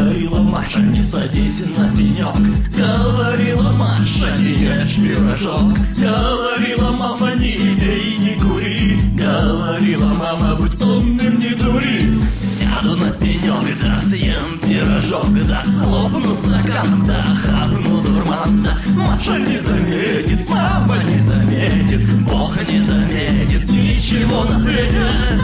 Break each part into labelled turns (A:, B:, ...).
A: Говорила Маша, не садись на пенек. Говорила Маша, не ешь пирожок. Говорила мама, не пей, не кури. Говорила мама, будь умным, не дури. Сяду на пенек, да съем пирожок, да хлопну стакан, да хапну дурман, да Маша не заметит, мама не заметит, Бог не заметит, ничего на свете.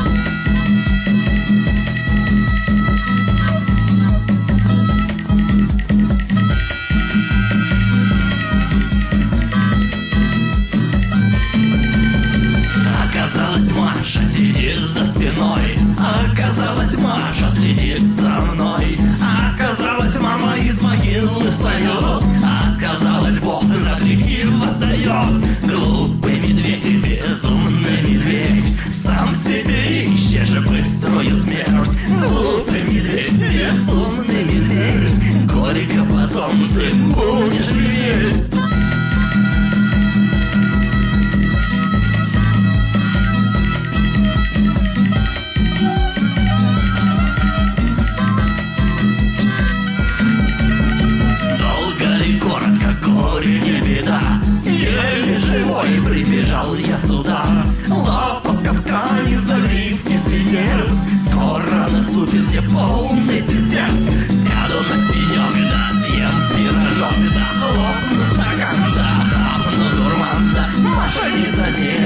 A: Оказалось, Маша сидит за спиной. Оказалось, Маша следит за мной. Оказалось, мама из могилы встает. Оказалось, Бог на грехи воздает. Глупый медведь и безумный медведь, сам себе ищешь быструю смерть. Глупый медведь, безумный медведь, горько потом ты будешь реветь. Горе не беда, еле живой прибежал я сюда. Лапа капкан и залив не свинец, скоро наступит мне полный пиздец. Сяду на пенек, да съем пирожок, да хлопну стакан, да хапну дурман, да Маша не заметит.